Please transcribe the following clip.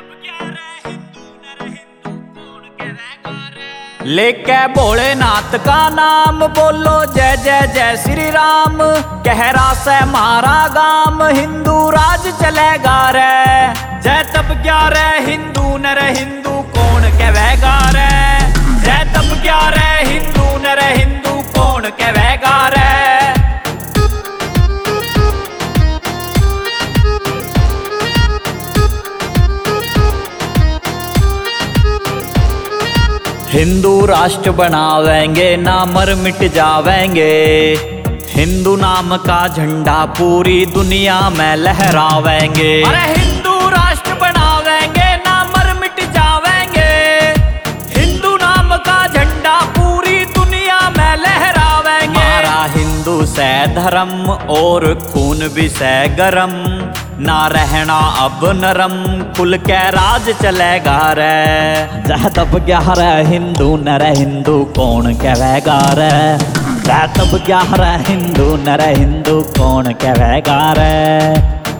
लेके भोलेनाथ का नाम बोलो जय जय जय श्री राम। कहरा से मारा गाम हिंदू राज चलेगा रे। जय तब क्या रे हिंदू नर हिंदू कौन कहेगा रे। जय तब क्या रे हिंदू नर हिंदू कौन कहेगा रे। हिंदू राष्ट्र बनावेंगे ना मर मिट जावेंगे। हिंदू नाम का झंडा पूरी दुनिया में लहरावेंगे। अरे हिंदू राष्ट्र बनावेंगे ना मर मिट जावेंगे। हिंदू नाम का झंडा पूरी दुनिया में लहरावेंगे। हमारा हिंदू से धर्म और खून भी से गरम। ना रहना अब नरम खुल के राज चलेगा रे। जय तब क्या रे हिंदू नर हिंदू कौन कहेगा रे। जय तब क्या रे हिंदू नर हिंदू कौन कहेगा रे।